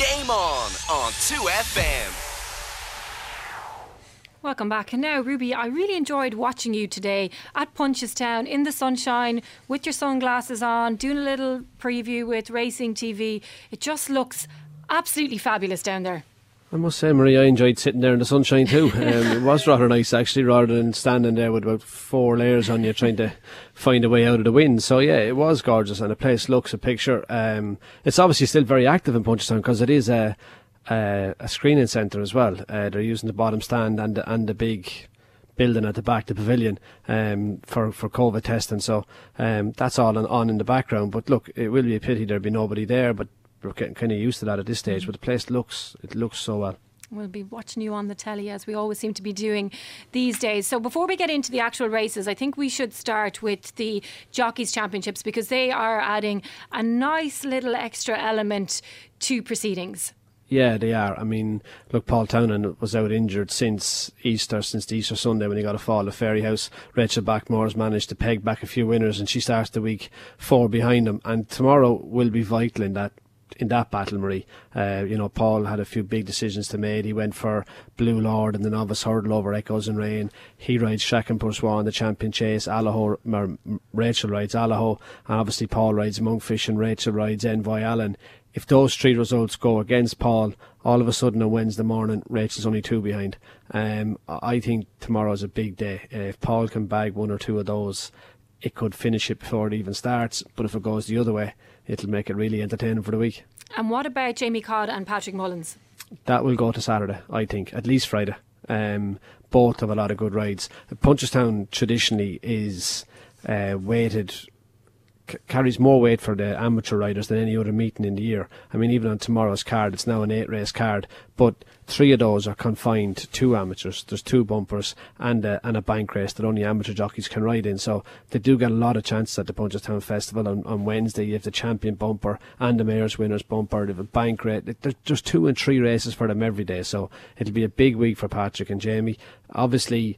Game on 2FM. Welcome back. And now, Ruby, I really enjoyed watching you today at Punchestown in the sunshine with your sunglasses on, doing a little preview with Racing TV. It just looks absolutely fabulous down there. I must say, Marie, I enjoyed sitting there in the sunshine too. It was rather nice, actually, rather than standing there with about 4 layers on you trying to find a way out of the wind. So yeah, it was gorgeous, and the place looks a picture. It's obviously still very active in Punchestown because it is a screening centre as well. They're using the bottom stand and the big building at the back, the pavilion, for COVID testing. So that's all on in the background. But look, it will be a pity there'll be nobody there, but we're getting kind of used to that at this stage. But the place looks so well. We'll be watching you on the telly, as we always seem to be doing these days. So before we get into the actual races, I think we should start with the Jockeys Championships, because they are adding a nice little extra element to proceedings. Yeah, they are. I mean, look, Paul Townend was out injured since the Easter Sunday when he got a fall at Fairyhouse. Rachel Backmore's managed to peg back a few winners, and she starts the week 4 behind him. And tomorrow will be vital in that battle, Marie. Paul had a few big decisions to make. He went for Blue Lord in the novice hurdle over Echoes and Rain. He rides Shakin Poursois in the champion chase. Rachel rides Allaho, and obviously Paul rides Monkfish and Rachel rides Envoy Allen. If those 3 results go against Paul, all of a sudden on Wednesday morning, Rachel's only 2 behind. I think tomorrow's a big day. If Paul can bag 1 or 2 of those, it could finish it before it even starts. But if it goes the other way, it'll make it really entertaining for the week. And what about Jamie Codd and Patrick Mullins? That will go to Saturday, I think, at least Friday. Both have a lot of good rides. Punchestown traditionally is weighted, carries more weight for the amateur riders than any other meeting in the year. I mean, even on tomorrow's card, it's now an 8-race card, but 3 of those are confined to amateurs. There's 2 bumpers and a bank race that only amateur jockeys can ride in. So they do get a lot of chances at the Punchestown Festival. On Wednesday, you have the champion bumper and the mayor's winners bumper. They have a bank race. There's 2 and 3 races for them every day. So it'll be a big week for Patrick and Jamie. Obviously,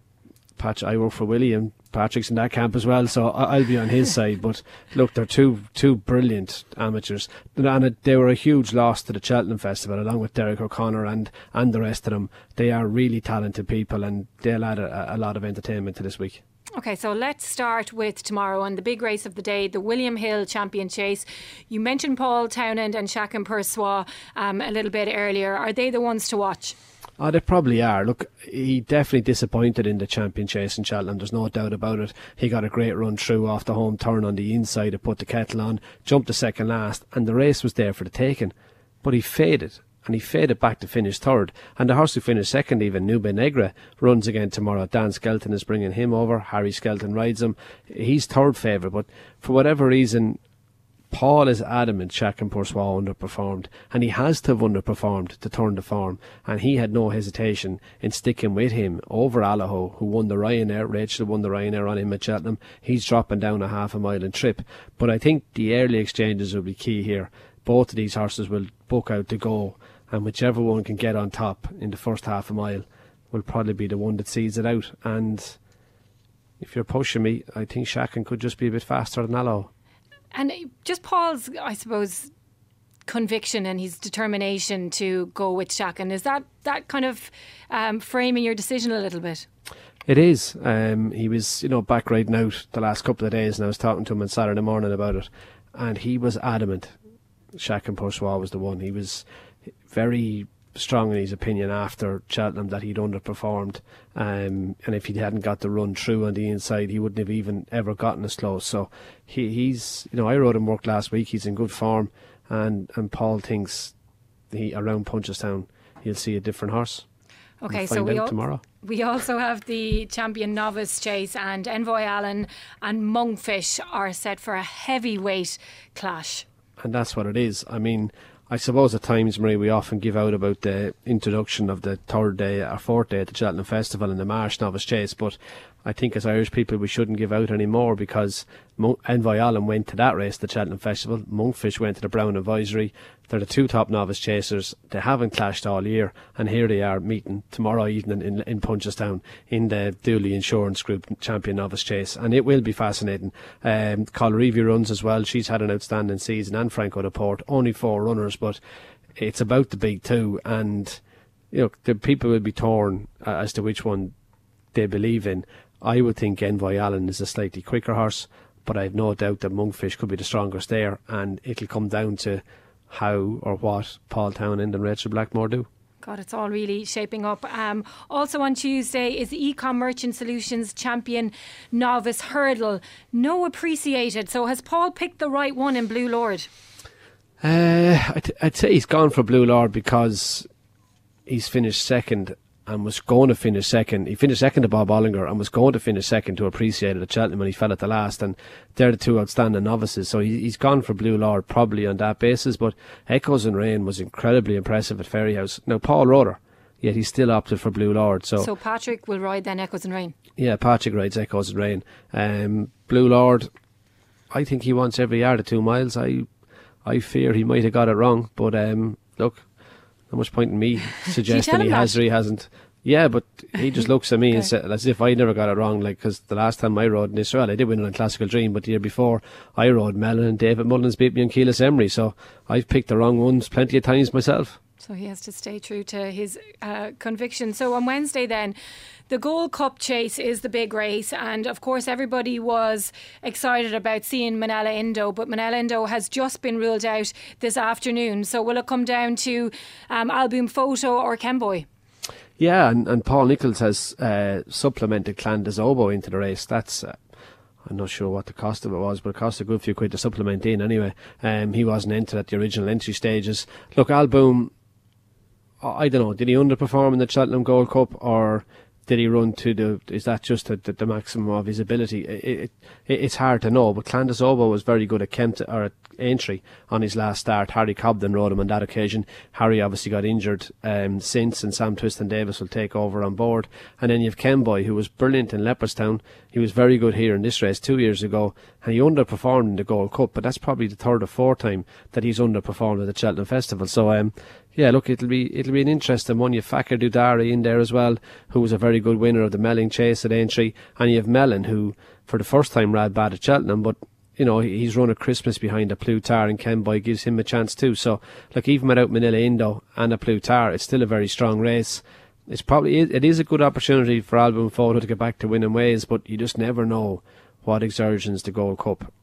I work for Willie, and Patrick's in that camp as well, so I'll be on his side. But look, they're two brilliant amateurs, and they were a huge loss to the Cheltenham Festival, along with Derek O'Connor and the rest of them. They are really talented people, and they'll add a lot of entertainment to this week. Okay, so let's start with tomorrow and the big race of the day, the William Hill Champion Chase. You mentioned Paul Townend and Shakin Poursois a little bit earlier. Are they the ones to watch? Oh, they probably are. Look, he definitely disappointed in the champion chase in Cheltenham, there's no doubt about it. He got a great run through off the home turn on the inside to put the kettle on, jumped the second last, and the race was there for the taking. But he faded, and he faded back to finish third. And the horse who finished second, even Nube Negra, runs again tomorrow. Dan Skelton is bringing him over. Harry Skelton rides him. He's third favourite, but for whatever reason, Paul is adamant Shakin Poursois underperformed, and he has to have underperformed to turn the form, and he had no hesitation in sticking with him over Allaho, who won the Ryanair. Rachel won the Ryanair on him at Cheltenham. He's dropping down a half a mile in trip, but I think the early exchanges will be key here. Both of these horses will book out to go, and whichever one can get on top in the first half a mile will probably be the one that sees it out. And if you're pushing me, I think Shakin could just be a bit faster than Allaho. And just Paul's, I suppose, conviction and his determination to go with Shakin, is that kind of framing your decision a little bit? It is. He was, back riding out the last couple of days, and I was talking to him on Saturday morning about it, and he was adamant Shakin Poursois was the one. He was very strong in his opinion after Cheltenham that he'd underperformed, and if he hadn't got the run through on the inside, he wouldn't have even ever gotten as close. So he's I rode him work last week. He's in good form, and Paul thinks around Punchestown he'll see a different horse. Okay, so we also have the Champion Novice Chase, and Envoy Allen and Monkfish are set for a heavyweight clash. And that's what it is. I mean, I suppose at times, Marie, we often give out about the introduction of the 3rd day or 4th day at the Cheltenham Festival and the Marsh Novice Chase, but I think as Irish people we shouldn't give out anymore, because Envoy Allen went to that race, the Cheltenham Festival. Monkfish went to the Brown Advisory. They're the 2 top novice chasers. They haven't clashed all year, and here they are meeting tomorrow evening in Punchestown in the Dooley Insurance Group Champion Novice Chase, and it will be fascinating. Colreevy runs as well. She's had an outstanding season, and Franco Laporte. Only 4 runners, but it's about the big two, and the people will be torn as to which one they believe in. I would think Envoy Allen is a slightly quicker horse, but I have no doubt that Monkfish could be the strongest there, and it'll come down to how or what Paul Townend and Rachel Blackmore do. God, it's all really shaping up. Also on Tuesday is the Ecom Merchant Solutions Champion Novice Hurdle. No appreciated. So has Paul picked the right one in Blue Lord? I'd say he's gone for Blue Lord because he's finished second and was going to finish second. He finished second to Bob Ollinger and was going to finish second to Appreciated at Cheltenham when he fell at the last, and they're the two outstanding novices, so he's gone for Blue Lord probably on that basis. But Echoes and Rain was incredibly impressive at Ferryhouse. Now Paul Roder, yet he still opted for Blue Lord. So Patrick will ride then Echoes and Rain? Yeah, Patrick rides Echoes and Rain. Blue Lord, I think he wants every yard of 2 miles. I fear he might have got it wrong, but look, not much point in me suggesting he has or he hasn't. Yeah, but he just looks at me and says, as if I never got it wrong. Because the last time I rode in Israel, I did win on Classical Dream, but the year before I rode Mellon and David Mullins beat me on Keyless Emery. So I've picked the wrong ones plenty of times myself. So he has to stay true to his conviction. So on Wednesday then, the Gold Cup Chase is the big race, and of course everybody was excited about seeing Manella Indo, but Manella Indo has just been ruled out this afternoon. So will it come down to Alboom Photo or Kemboy? Yeah, and Paul Nichols has supplemented Clan des Obeaux into the race. That's I'm not sure what the cost of it was, but it cost a good few quid to supplement in anyway. He wasn't entered at the original entry stages. Look, Alboom, I don't know, did he underperform in the Cheltenham Gold Cup, or did he run to is that just the maximum of his ability? It's hard to know, but Clan des Obeaux was very good at entry on his last start. Harry Cobden rode him on that occasion. Harry obviously got injured since, and Sam Twiston Davis will take over on board. And then you have Kemboy, who was brilliant in Leopardstown. He was very good here in this race 2 years ago, and he underperformed in the Gold Cup, but that's probably the third or fourth time that he's underperformed at the Cheltenham Festival. So yeah, look, it'll be an interesting one. You have Fakir Dudari in there as well, who was a very good winner of the Melling Chase at Aintree, and you have Mellon, who for the first time rode bad at Cheltenham, but he's run a Christmas behind a Plutar, and Kemboy gives him a chance too. So look, even without Manila Indo and a Plutar, it's still a very strong race. It is a good opportunity for Alboom Photo to get back to winning ways, but you just never know what exertions the Gold Cup,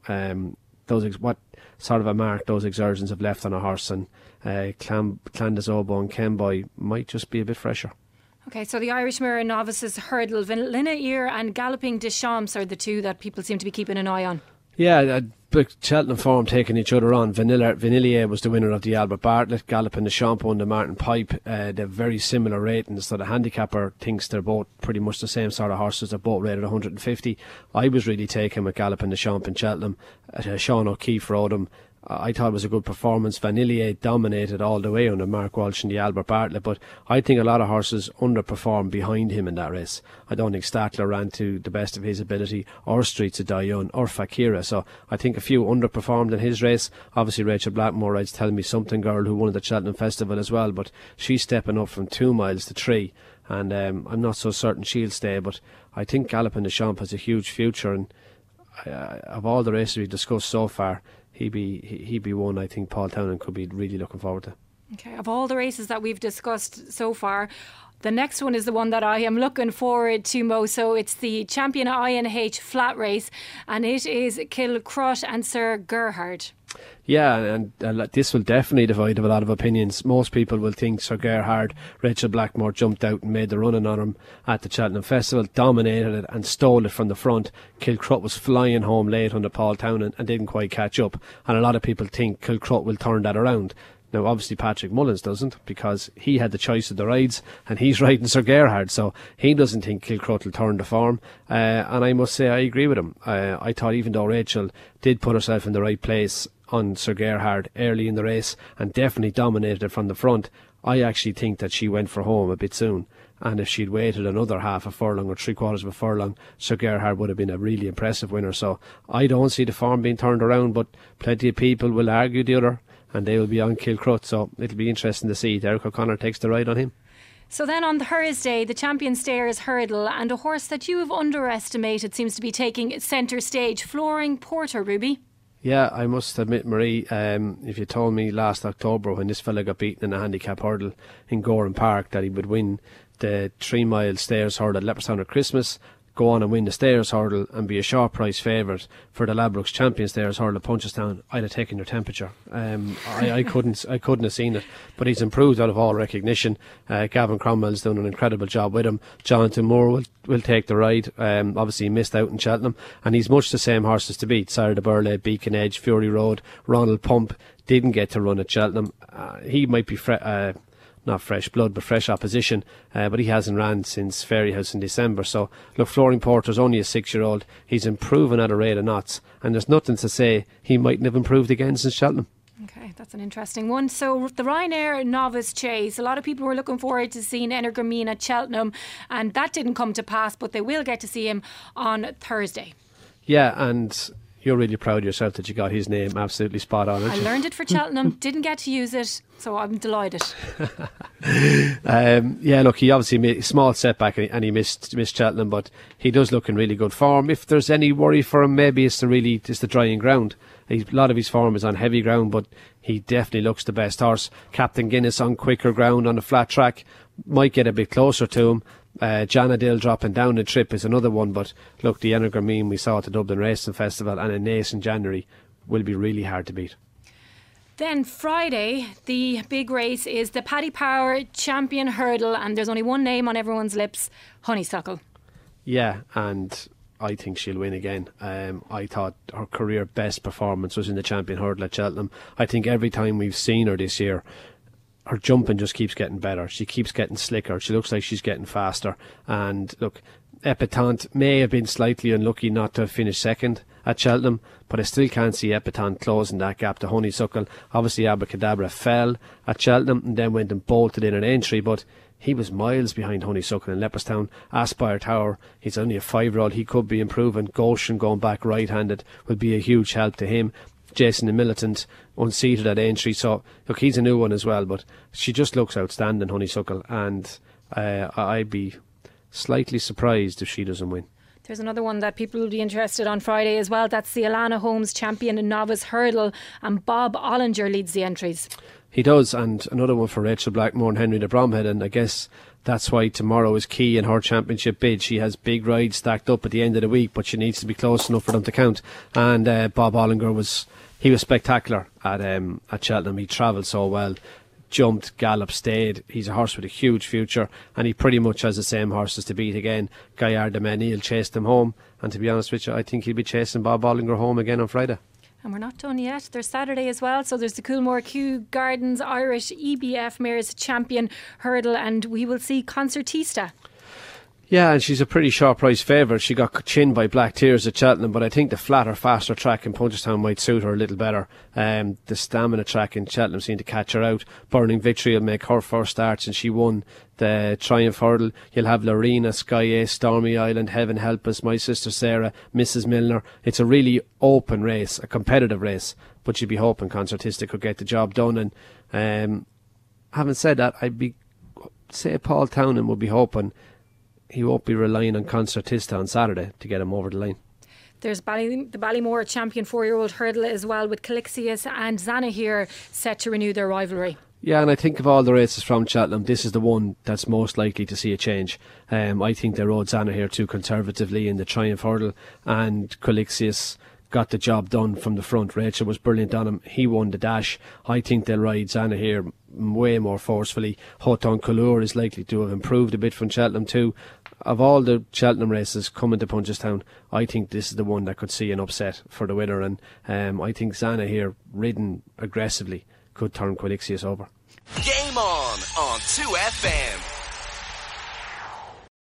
what sort of a mark those exertions have left on a horse, and Clan des Obeaux and Kemboy might just be a bit fresher. Okay, so the Irish Mirror Novices Hurdle, Vanilla Ear and Galloping Deschamps are the two that people seem to be keeping an eye on. Yeah, Cheltenham form taking each other on. Vanillier was the winner of the Albert Bartlett. Galloping Deschamps won the Martin Pipe. They have very similar ratings, so the handicapper thinks they're both pretty much the same sort of horses. They're both rated 150. I was really taken with Galloping Deschamps in Cheltenham. Sean O'Keefe rode him. I thought it was a good performance. Vanillier dominated all the way under Mark Walsh in the Albert Bartlett, but I think a lot of horses underperformed behind him in that race. I don't think Statler ran to the best of his ability, or Streets of Dayun, or Fakira, so I think a few underperformed in his race. Obviously Rachel Blackmore rides Tell Me Something Girl, who won at the Cheltenham Festival as well, but she's stepping up from 2 miles to 3, and I'm not so certain she'll stay, but I think Galloping Deschamps has a huge future, and of all the races we've discussed so far, he'd be one I think Paul Townend could be really looking forward to. Okay, of all the races that we've discussed so far, the next one is the one that I am looking forward to most. So it's the Champion INH Flat Race, and it is Kilcrott and Sir Gerhard. Yeah, and this will definitely divide a lot of opinions. Most people will think Sir Gerhard, Rachel Blackmore jumped out and made the running on him at the Cheltenham Festival, dominated it and stole it from the front. Kilcrott was flying home late under Paul Townend and didn't quite catch up, and a lot of people think Kilcrott will turn that around. Now obviously Patrick Mullins doesn't, because he had the choice of the rides and he's riding Sir Gerhard, so he doesn't think Kilcrott will turn the form, and I must say I agree with him. I thought even though Rachel did put herself in the right place on Sir Gerhard early in the race and definitely dominated it from the front, I actually think that she went for home a bit soon, and if she'd waited another half a furlong or 3/4 of a furlong, Sir Gerhard would have been a really impressive winner. So I don't see the form being turned around, but plenty of people will argue the other, and they will be on Kilcrott, so it'll be interesting to see. Derek O'Connor takes the ride on him. So then on Thursday, the Champion Stayers Hurdle, and a horse that you have underestimated seems to be taking centre stage, Flooring Porter, Ruby. Yeah, I must admit, Marie, if you told me last October when this fella got beaten in a handicap hurdle in Goran Park that he would win the 3 mile stairs hurdle at Leopardstown at Christmas, go on and win the stairs hurdle and be a sharp price favourite for the Ladbrokes Champion Stairs hurdle at Punchestown, I'd have taken your temperature. I couldn't have seen it, but he's improved out of all recognition. Gavin Cromwell's done an incredible job with him. Jonathan Moore will take the ride. Obviously he missed out in Cheltenham, and he's much the same horses to beat. Sarah de Burley, Beacon Edge, Fury Road, Ronald Pump didn't get to run at Cheltenham. He might be not fresh blood but fresh opposition, but he hasn't ran since Fairyhouse in December. So look, Flooring Porter's only a 6-year-old. He's improving at a rate of knots, and there's nothing to say he mightn't have improved again since Cheltenham. Okay, that's an interesting one. So the Ryanair Novice Chase, a lot of people were looking forward to seeing Energrameen at Cheltenham, and that didn't come to pass, but they will get to see him on Thursday. Yeah, and you're really proud of yourself that you got his name absolutely spot on, aren't you? I learned it for Cheltenham, didn't get to use it, so I'm delighted. Yeah, look, he obviously made a small setback and he missed Cheltenham, but he does look in really good form. If there's any worry for him, maybe it's the drying ground. A lot of his form is on heavy ground, but he definitely looks the best horse. Captain Guinness on quicker ground on a flat track might get a bit closer to him. Janadil dropping down the trip is another one, but look, the Energrameen we saw at the Dublin Racing Festival and in Naas in January will be really hard to beat. Then Friday, the big race is the Paddy Power Champion Hurdle, and there's only one name on everyone's lips, Honeysuckle. Yeah, and I think she'll win again. I thought her career best performance was in the Champion Hurdle at Cheltenham. I think every time we've seen her this year, her jumping just keeps getting better. She keeps getting slicker. She looks like she's getting faster. And look, Epatante may have been slightly unlucky not to have finished second at Cheltenham, but I still can't see Epatante closing that gap to Honeysuckle. Obviously Abracadabra fell at Cheltenham and then went and bolted in an entry, but he was miles behind Honeysuckle in Leopardstown. Aspire Tower, he's only a 5-year-old. He could be improving. Goshen going back right-handed will be a huge help to him. Jason the Militant unseated at entry, so look, he's a new one as well, but she just looks outstanding, Honeysuckle, and I'd be slightly surprised if she doesn't win. There's another one that people will be interested on Friday as well. That's the Alana Holmes Champion in Novice Hurdle, and Bob Ollinger leads the entries. He does, and another one for Rachel Blackmore and Henry de Bromhead, and I guess that's why tomorrow is key in her championship bid. She has big rides stacked up at the end of the week, but she needs to be close enough for them to count. And Bob Ollinger was spectacular at Cheltenham. He travelled so well, jumped, galloped, stayed. He's a horse with a huge future, and he pretty much has the same horses to beat again. Gaillard de Menil chased him home, and to be honest with you, I think he'll be chasing Bob Ollinger home again on Friday. And we're not done yet. There's Saturday as well. So there's the Coolmore Kew Gardens Irish EBF Mares Champion Hurdle, and we will see Concertista. Yeah, and she's a pretty sharp price favourite. She got chinned by Black Tears at Cheltenham, but I think the flatter, faster track in Punchestown might suit her a little better. The stamina track in Cheltenham seemed to catch her out. Burning Victory will make her first starts, and she won the Triumph Hurdle. You'll have Lorena, Sky Ace, Stormy Island, Heaven Help Us, My Sister Sarah, Mrs. Milner. It's a really open race, a competitive race, but you'd be hoping Concertista could get the job done. And having said that, say Paul Townend would be hoping he won't be relying on Concertista on Saturday to get him over the line. There's the Ballymore Champion 4-year-old hurdle as well, with Calixius and Zanahiyr set to renew their rivalry. Yeah, and I think of all the races from Cheltenham, this is the one that's most likely to see a change. I think they rode Zanahiyr too conservatively in the Triumph Hurdle, and Calixius got the job done from the front. Rachel was brilliant on him. He won the dash. I think they'll ride Zanahiyr way more forcefully. Hoton Couleur is likely to have improved a bit from Cheltenham too. Of all the Cheltenham races coming to Punchestown, I think this is the one that could see an upset for the winner, and I think Zanahiyr, ridden aggressively, could turn Calixius over. Game on 2FM.